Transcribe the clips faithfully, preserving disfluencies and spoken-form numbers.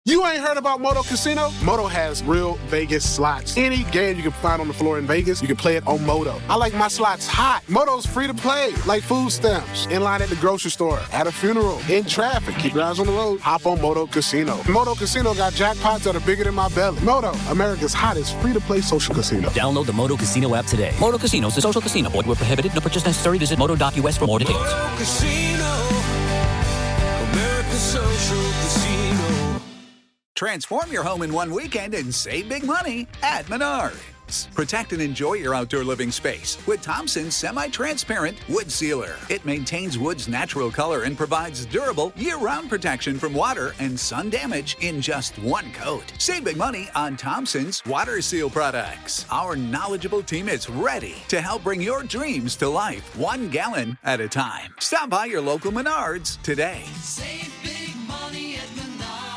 You ain't heard about Moto Casino? Moto has real Vegas slots. Any game you can find on the floor in Vegas, you can play it on Moto. I like my slots hot. Moto's free to play, like food stamps, in line at the grocery store, at a funeral, in traffic. Keep your eyes on the road. Hop on Moto Casino. Moto Casino got jackpots that are bigger than my belly. Moto, America's hottest free-to-play social casino. Download the Moto Casino app today. Moto Casino is a social casino. Void where prohibited. No purchase necessary. Visit moto dot U S for more details. Moto Casino, America's social casino. Transform your home in one weekend and save big money at Menards. Protect and enjoy your outdoor living space with Thompson's semi-transparent wood sealer. It maintains wood's natural color and provides durable year-round protection from water and sun damage in just one coat. Save big money on Thompson's water seal products. Our knowledgeable team is ready to help bring your dreams to life, one gallon at a time. Stop by your local Menards today. Save big money at Menards.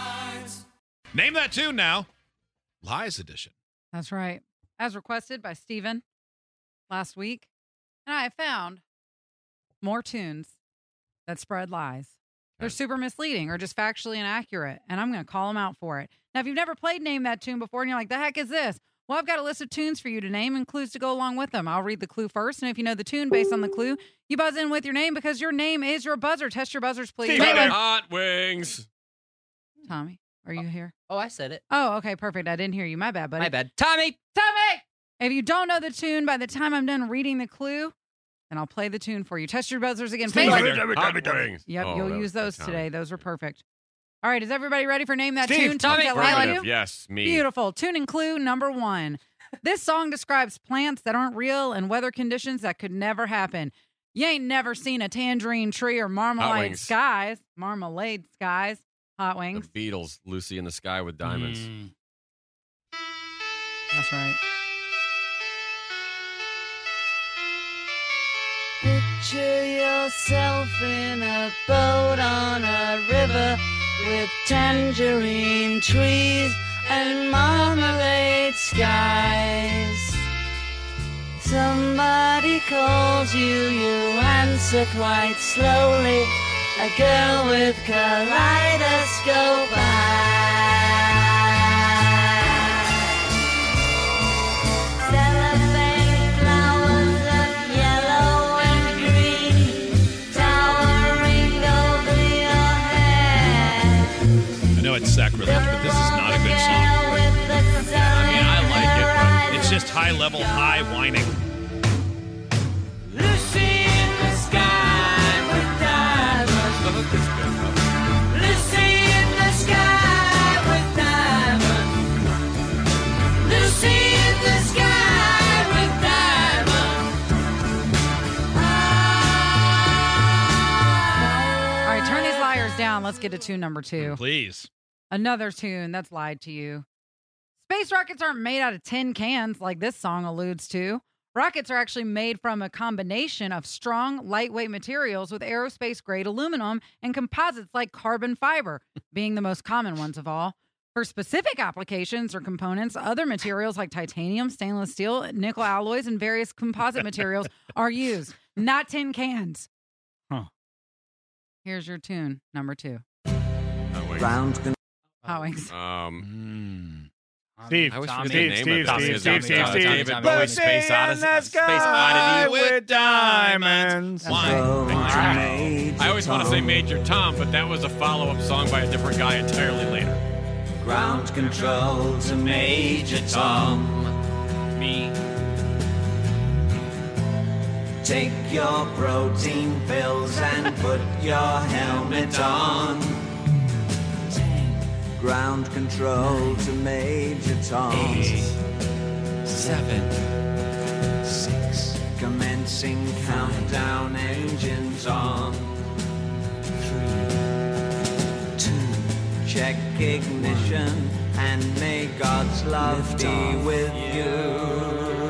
Name that tune now. Lies edition. That's right. As requested by Steven last week. And I found more tunes that spread lies. They're super misleading or just factually inaccurate. And I'm going to call them out for it. Now, if you've never played Name That Tune before and you're like, the heck is this? Well, I've got a list of tunes for you to name and clues to go along with them. I'll read the clue first. And if you know the tune based on the clue, you buzz in with your name because your name is your buzzer. Test your buzzers, please. Hot Wings. Tommy, are you here? Oh, I said it. Oh, okay, perfect. I didn't hear you. My bad, buddy. My bad. Tommy! Tommy! If you don't know the tune by the time I'm done reading the clue, then I'll play the tune for you. Test your buzzers again. Tommy, Please. Tommy, Tommy, Tommy. Yep, Oh, you'll that use was those Tommy. today. Those were perfect. All right, is everybody ready for Name That Steve, Tune? Tommy. Songs that lie to you? Yes, me. Beautiful. Tune and clue number one. This song describes plants that aren't real and weather conditions that could never happen. You ain't never seen a tangerine tree or marmalade Wings. skies. Marmalade skies. Hot Wings. The Beatles, Lucy in the Sky with Diamonds. Mm. That's right. Picture yourself in a boat on a river with tangerine trees and marmalade skies. Somebody calls you, you answer quite slowly. A girl with kaleidoscope eyes. Cellophane flowers of yellow and green, towering over your head. I know it's sacrilege, but this is not a good song. I mean, I like it, but it's just high level, high whining. Lucy in the sky with diamonds. Lucy in the sky with diamonds. Lucy in the sky with diamonds. All right, turn these liars down. Let's get to tune number two. Please. Another tune that's lied to you. Space rockets aren't made out of tin cans like this song alludes to. Rockets are actually made from a combination of strong, lightweight materials with aerospace-grade aluminum and composites like carbon fiber, being the most common ones of all. For specific applications or components, other materials like titanium, stainless steel, nickel alloys, and various composite materials are used, not tin cans. Huh. Here's your tune, number two. Round. Hot Wings. Um, Steve, I always Tommy, forget the Steve, name Steve, of it. Steve, Steve, Steve, Tommy, Steve, Tommy, Steve. Tommy, Bowie, Space Odyssey. Space Oddity with diamonds. Why? I always want to say Major Tom, but that was a follow-up song by a different guy entirely later. Ground control to Major Tom. Me. Take your protein pills and put your helmet on. Ground control to Major Tom. Eight, seven, six, Commencing countdown, engines on. three, two, Check ignition and may God's love Lift be off. with you.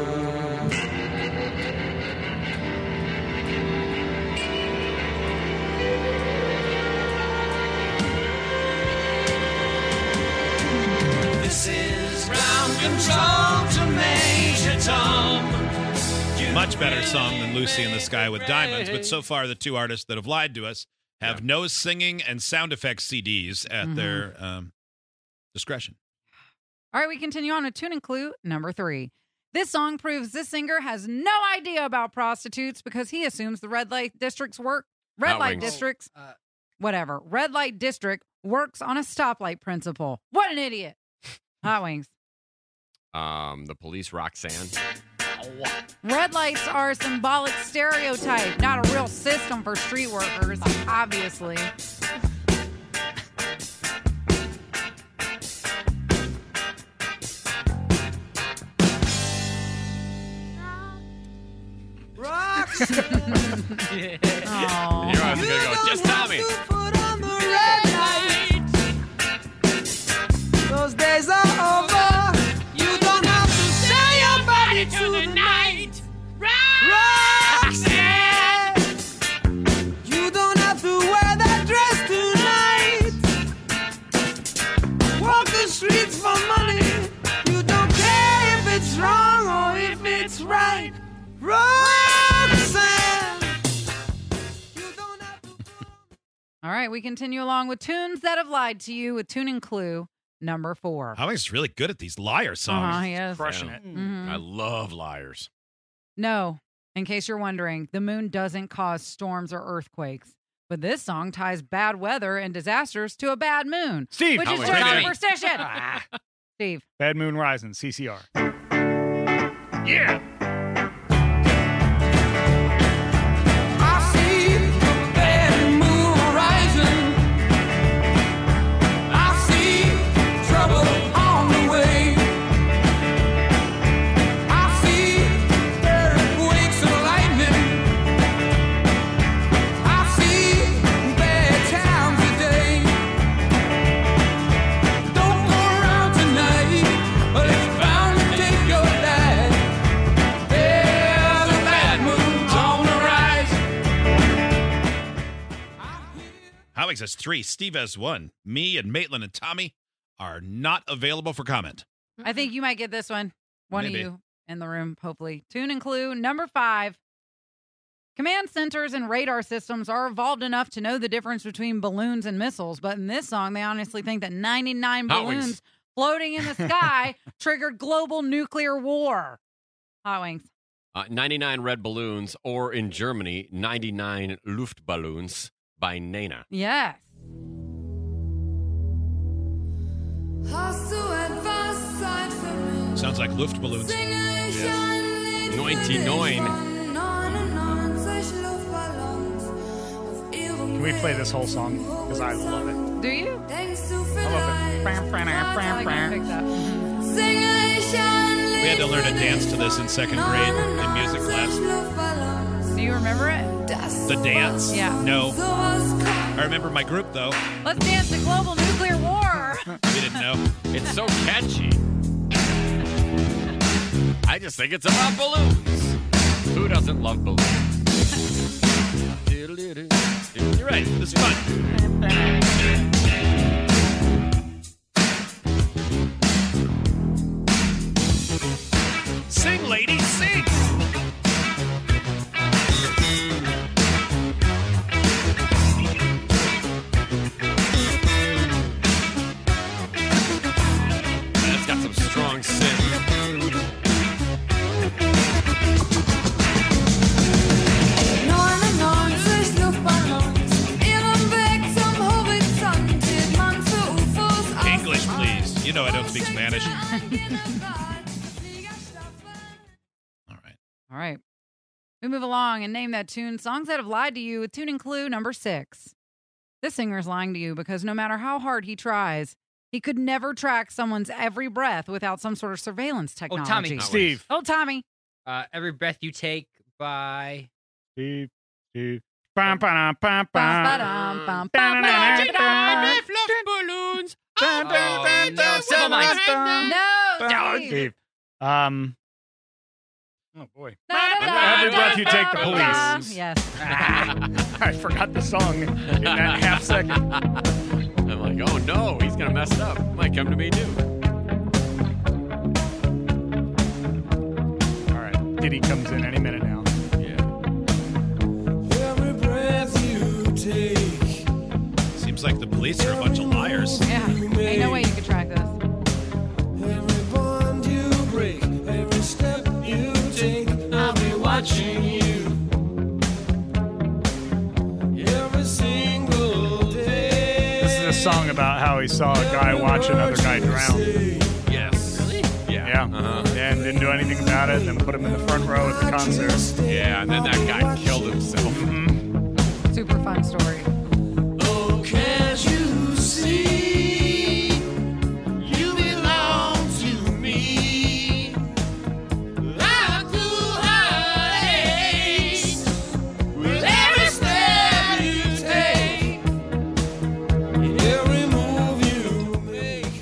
This is ground control to Major Tom. Much better song than Lucy in the Sky with Diamonds, but so far the two artists that have lied to us have no singing and sound effects C Ds at Mhm. their um, discretion. All right, we continue on with tune and clue number three. This song proves this singer has no idea about prostitutes because he assumes the red light district's work. Red Hot light Wings. districts, whatever. Red light district works on a stoplight principle. What an idiot! Hot Wings. Um, the police, Roxanne. Red lights are a symbolic stereotype, not a real system for street workers, obviously. Yeah. Aw. Your eyes are gonna go, just Tommy. Those days are over. You don't have to say your body to the night. Roxanne, you don't have to wear that dress tonight. Walk the streets for money. You don't care if it's wrong or if it's right. Roxanne, you don't have to. All right, we continue along with tunes that have lied to you with tune and clue number four. Hot Wings is really good at these liar songs. Uh-huh, he is. Crushing it. Mhm. I love liars. No, in case you're wondering, the moon doesn't cause storms or earthquakes. But this song ties bad weather and disasters to a bad moon. Steve. Which How is much just money? superstition. Ah, Steve. Bad Moon Rising, C C R. Yeah. I see the bad moon rising. I see trouble on the way. I see earthquakes and lightning. I see bad times today. Don't go around tonight, but it's bound to take your life. There's a bad moon on the rise. Hot Wings has three. Steve has one. Me and Maitland and Tommy are not available for comment. I think you might get this one. One Maybe. of you in the room, hopefully. Tune and clue number five. Command centers and radar systems are evolved enough to know the difference between balloons and missiles, but in this song, they honestly think that ninety-nine Hot Wings. balloons floating in the sky triggered global nuclear war. Hot Wings. Uh, ninety-nine red balloons, or in Germany, ninety-nine Luftballons by Nena. Yes. Sounds like Luftballons. ninety-nine. Can we play this whole song? Because I love it. Do you? I love it. That's all I can pick up. We had to learn to dance to this in second grade in music class. Do you remember it? The dance? Yeah. No. I remember my group, though. Let's dance to global nuclear war. We didn't know. It's so catchy. I just think it's about balloons. Who doesn't love balloons? You're right. This is fun. Sing, lady, sing. That's got some strong sin. English, please. You know I don't speak Spanish. All right. All right. We move along and name that tune Songs That Have Lied to You with tune and clue number six. This singer is lying to you because no matter how hard he tries, he could never track someone's every breath without some sort of surveillance technology. Tommy. Steve. Oh, Tommy. Uh, Every Breath You Take by. Steve. Steve. Bum, ba-dum, bum, bum. Ba-ba-dum, bum, bum, Da-da-da-da-da. balloons. Dun, dun, Oh, dun, no, dun, Civil Minds. dun, No, dun. Steve. Steve. Um. Oh boy. Da-da-da-da-da-da. Every breath you take, the police. Yes. I forgot the song in that half second. I'm like, oh no, he's gonna mess it up. Might come to me too. All right. Diddy comes in any minute now. Yeah. Every breath you take. Seems like the police are a bunch of liars. Yeah. Ain't no way you could track this. about how he saw a guy watch another guy drown. Yes. Really? Yeah. Yeah. Uh-huh. And didn't do anything about it, and then put him in the front row at the concert. Yeah, and then that guy killed himself. Mm-hmm. Super fun story. Oh, can't you see? You belong to me. Life through heartaches. With every step you take, every move you make.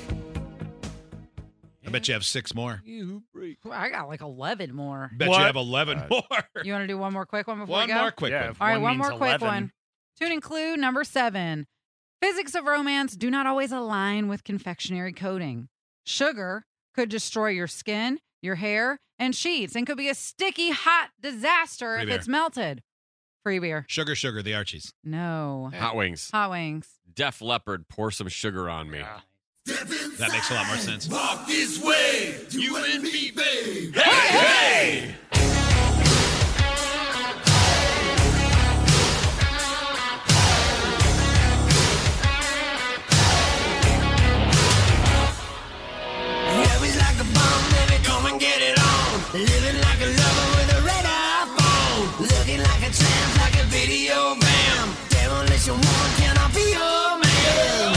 I bet you have six more. I got like eleven more. Bet What? you have eleven more. You want to do one more quick one before One we go? more quick Yeah, one. if All right, one one more means quick eleven. one. Tuning clue number seven. Physics of romance do not always align with confectionery coating. Sugar could destroy your skin, your hair, and sheets, and could be a sticky, hot disaster Free if beer. it's melted. Free beer. Sugar, sugar, the Archies. No. Hot wings. Hot wings. Def Leppard, pour some sugar on me. That makes a lot more sense. Walk this way, you and me, babe. Hey, hey! Love is like a bomb, baby, come and get it on. Living like a lover with a red iPhone. Looking like a tramp, like a video bam. Demolition woman, can I be your man?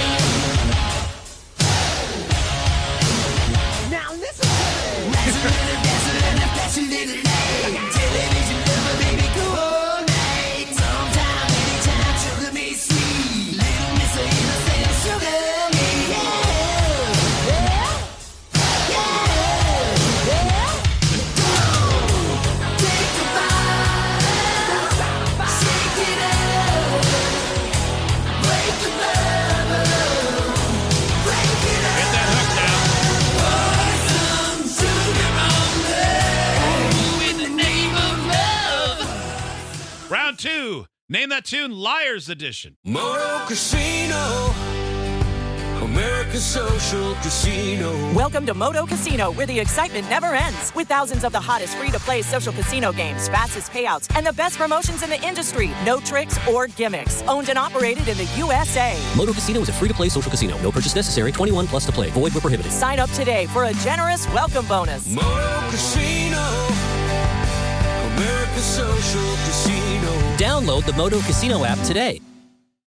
Now listen to me. That's a little, that's a little, that's a little late. Television lover, baby, coordinate. Sometime, anytime, sugar me sweet. Little Miss Innocent, sugar me, yeah. Get that hook down. Round two. Name that tune, Liars Edition. Moto Casino, America's social casino. Welcome to Moto Casino, where the excitement never ends. With thousands of the hottest free-to-play social casino games, fastest payouts, and the best promotions in the industry. No tricks or gimmicks. Owned and operated in the U S A. Moto Casino is a free-to-play social casino. No purchase necessary. twenty-one plus to play. Void where prohibited. Sign up today for a generous welcome bonus. Moto Casino, America's social casino. Download the Moto Casino app today.